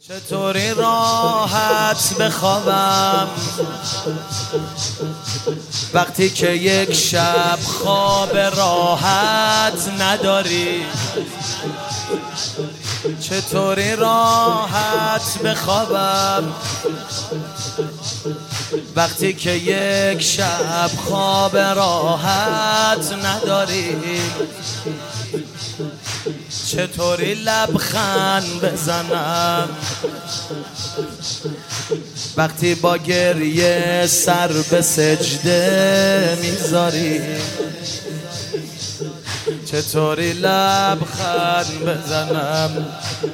چطوری راحت بخوابم وقتی که یک شب خواب راحت نداری؟ چطوری راحت بخوابم وقتی که یک شب خواب راحت نداری؟ چطوری لبخند بزنم وقتی با گریه سر به سجده میذاری؟ چطوری لبخند بزنم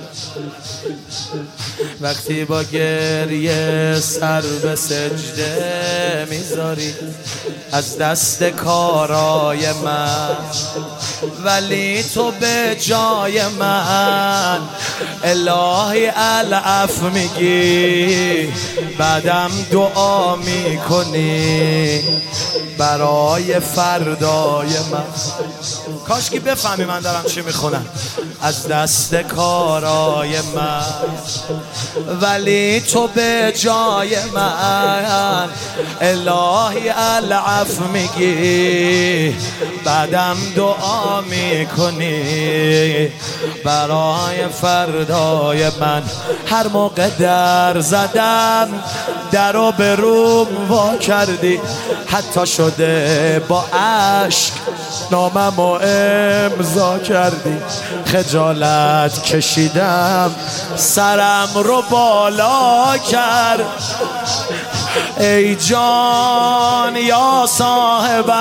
وقتی با گریه سر به سجده میذاری؟ از دست کارای من ولی تو به جای من الهی العفو میگی، بعدم دعا میکنی برای فردای من. کاش که بفهمی من دارم چی میخونم. از دست کارای من ولی تو به جای من الهی العفو میگی، بعدم دعا میکنی برای فردای من. هر موقع در زدم در رو به روم وا کردی، حتی شده با عشق نامم و امضا کردی. خجالت کشیدم سرم رو بالا کرد، ای جان یا صاحب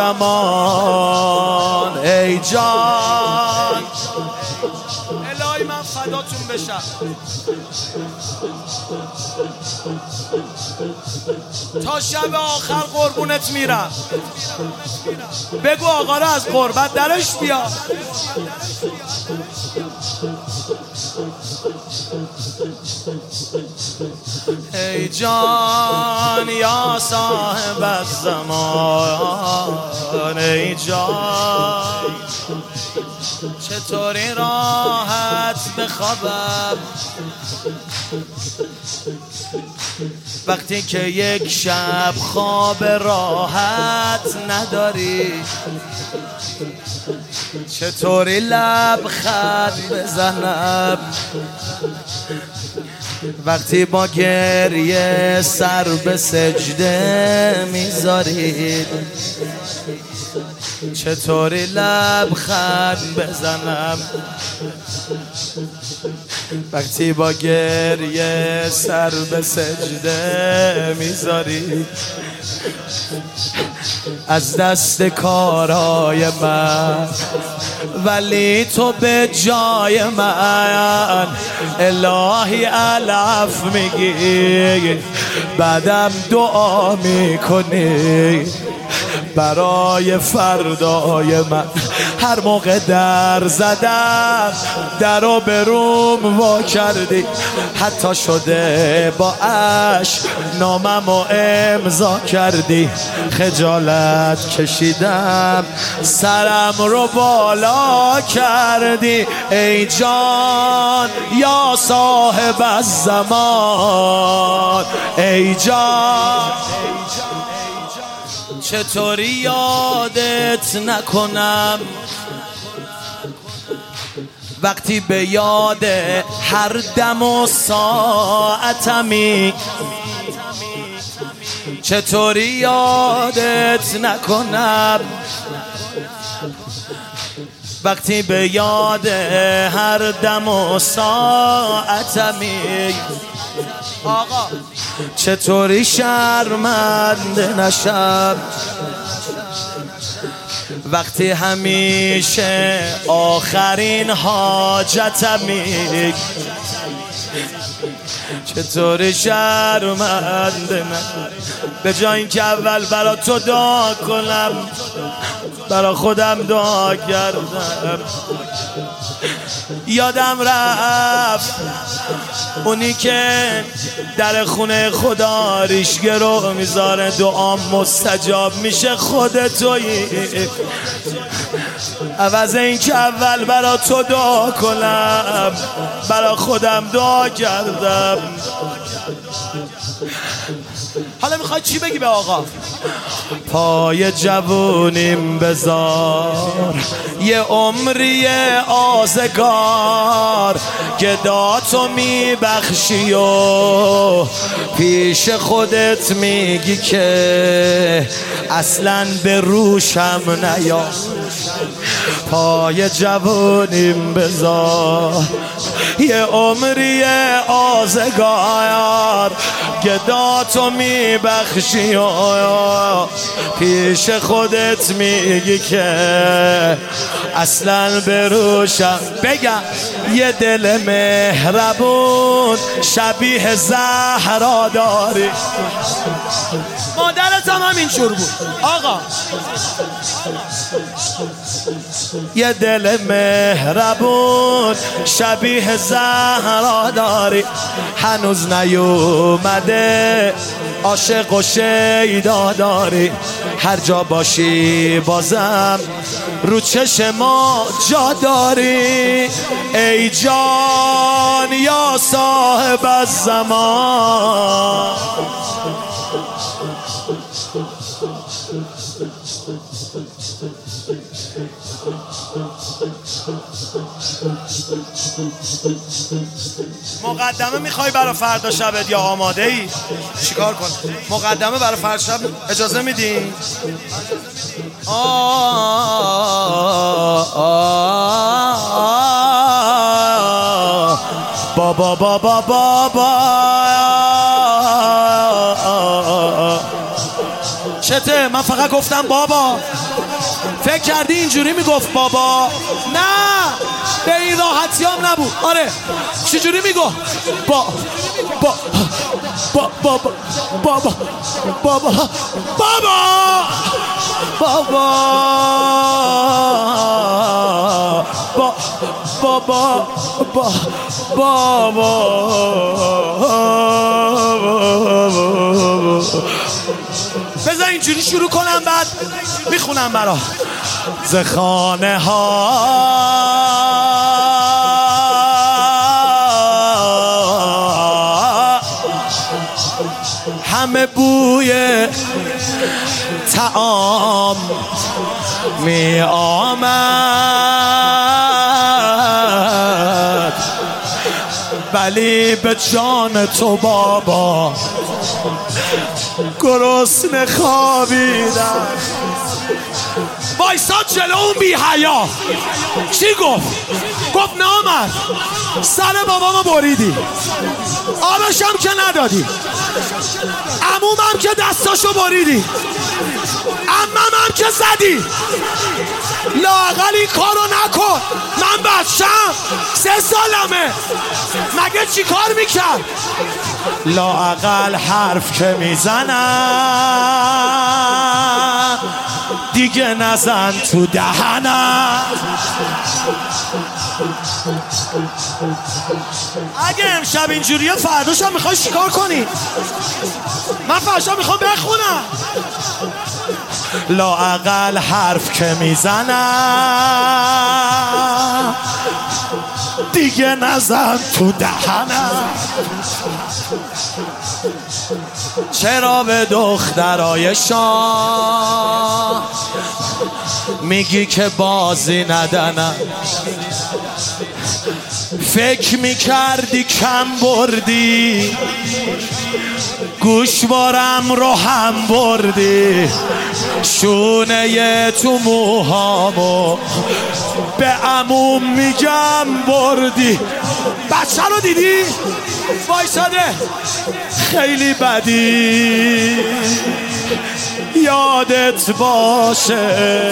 الزمان، ای جان الهی من فداتون بشم. تا شب آخر قربونت میرم. بگو آقا را از قربت درش بیا. ای جان یا صاحب الزمان، ای جان چطوری راحت بخوابم وقتی که یک شب خواب راحت نداری؟ چطوری لبخند بزنم وقتی با گریه سر به سجده میذاری؟ چطوری لبخند بزنم وقتی با گریه سر به سجده میذاری؟ از دست کارای من ولی تو به جای من الهی العفو میگی، بعدم دعا میکنی برای فردای من. هر موقع در زدم در رو به روم وا کردی، حتی شده با عشق نامم و امضا کردی. خجالت کشیدم سرم رو بالا کردی، ای جان یا صاحب الزمان، ای جان چطوری یادت نکنم وقتی به یاد هر دم و ساعتمی؟ چطوری یادت نکنم وقتی به یاد هر دم و ساعتمی؟ آقا چطوری شرمنده نشم وقتی همیشه آخرین حاجتمی؟ چطوری شرمنده نشم به جای اینکه اول برا تو دعا کنم برا خودم دعا کردم. یادم رفت اونی که در خونه خدا ریشگه رو میذاره دعا مستجاب میشه خودتویی. عوض این که اول برا تو دعا کنم برا خودم خودم دعا کردم. حالا میخوای چی بگی به آقا؟ پای جوونیم بذار یه عمری آزگار، گداتو میبخشی و پیش خودت میگی که اصلا به روشم نیا. پای جوونیم بذار یه عمری آزگار، گداتو میبخشی و پیش خودت میگی که اصلا به روشم. بگم یه دل مهربون شبیه زهرا داری. مادرت هم همینجور بود آقا. یه دل مهربون شبیه زهرا داری، هنوز نیومده عاشق و شیدا داری. هر جا باشی بازم رو چشم ما جا داری. ای جان یا صاحب الزمان، مقدمه میخوای برای فردا شبت یا آماده ای؟ چیکار کن؟ مقدمه برای فردا شب اجازه میدی؟ بابا بابا بابا چته؟ من فقط گفتم بابا. فکر کردی اینجوری میگفت بابا؟ نه به این راحتی هم نبود. آره چجوری میگفت؟ با با با با با با با با با با بابا بذار اینجوری شروع کنم بعد میخونم برا. ز خانه ها همه بوی طعام می آمد، ولی به جان تو بابا گرسنه خوابیدم. وایساد جلو اون بی حیا. چی گفت؟ گفت نامرد سر بابامو بریدی، آبشم که ندادی، عمومم که دستاشو بریدی، عمم که زدی، لااقل این کارو نکن. من بچم 3 سالمه، مگه چی کار میکرد؟ لااقل حرف که میزنم دیگه نزن تو دهنم. اگه امشب اینجوریه فرداشم میخوای چیکار کنی؟ من فردا میخوام بخونم. لااقل حرف که میزنم دیگه نزن تو دهنم. چرا به دخترای شاه میگی که بازی ندنم؟ فکر میکردی کم بردی، گوشوارم رو هم بردی، شونه تو موهامو به عموم میگم بردی. بچه رو دیدی؟ وایساده خیلی بدی، یادت باشه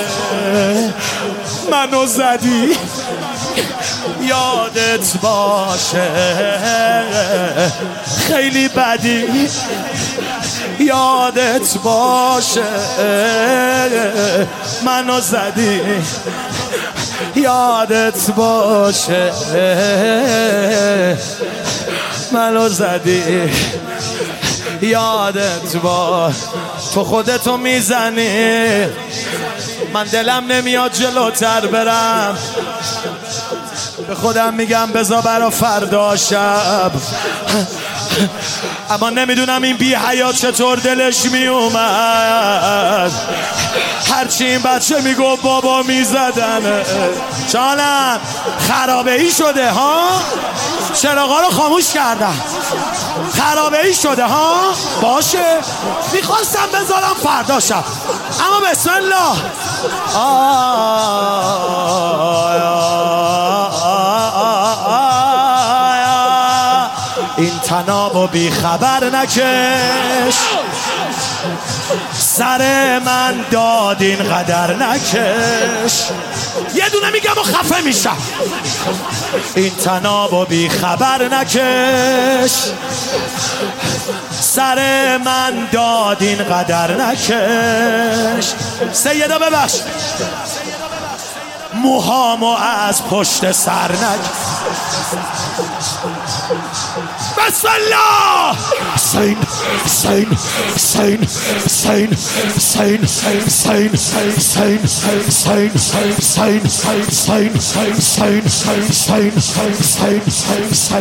منو زدی، یادت باشه خیلی بدی، یادت باشه منو زدی، یادت باشه منو زدی، یادت باشه. تو خودتو میزنی، من دلم نمیاد جلوتر برم. به خودم میگم بذار برا فردا شب، اما نمیدونم این بی حیات چطور دلش میومد. هرچی این بچه میگو بابا میزدن. جانم خرابه ای شده ها، چراغا رو خاموش کردم، خرابه ای شده ها. باشه میخواستم بذارم فردا شب، اما بسم الله. این تنابو بی خبر نکش، سر من داد این قدر نکش. یه دونه میگم و خفه میشم. این تنابو بی خبر نکش، سر من داد این قدر نکش. سیدا ببخش، موهامو از پشت سر نکش. بسم الله. سین سین سین سین سین سین سین سین سین سین سین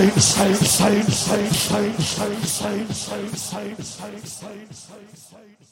سین سین سین.